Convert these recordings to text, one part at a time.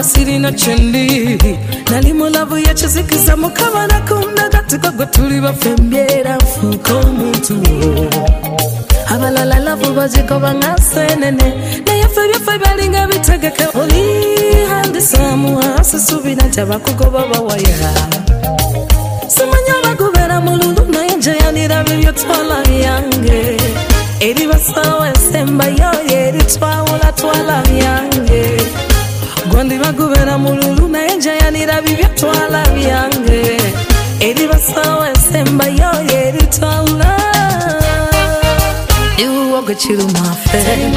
sirina chendi nali mulavu yachizikiza mukama nakunda gatiko gotuli bafembyera fuko muntu abalala lavu baziko bangasenene naye febye balinga bitegeke oli handi samu asisubira tabakugoba bawaya simanya bagubera mululu naye njayanira bibyo twala byange eri basawa semba yo eri twala byange gondi bagubera mululu naye njayanira bibyo twala byange eri basawa semba yo eri twala you walk a chill my face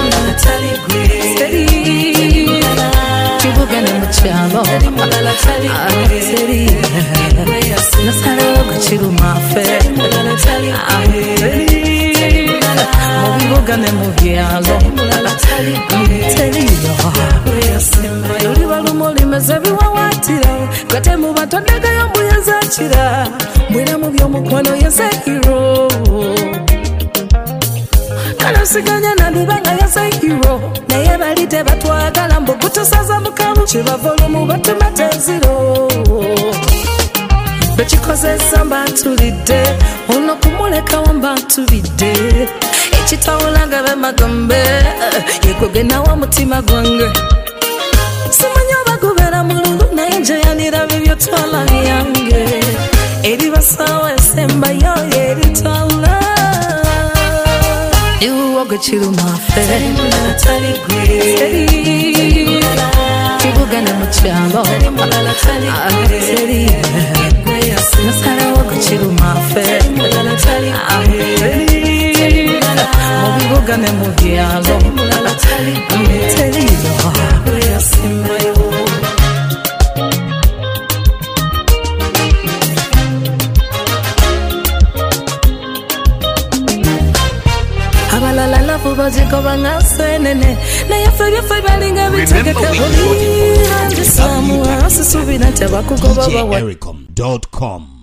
Chibugana machalo Seri Nasara walk a chill my face Mubugana mugialo Yuri walumoli mezebi wawatira Gate mubato nega yombu yazachira Mwina mubyo mukwano yase hero Kanasiganya nandibanga yasa hero naye balite batwagala mbugutusaza mukamu kibavulumu batumateziro bekikozesa mbatulidde ono kumuleka wambatulidde ekitawulanga bemagambe yekogena wa mutima gwange simanya bagubera mululu naye njayanira bibyo twala byange eri basawa esemba yo eri twala you walk a chill my face Chibugana machalo Seri Nasara walk a chill my face Mubugana mugialo abalala lafu baziko bangasenene naye febye balinga bitegeke oli handi samu asisubira tabakugoba bawa djericom.com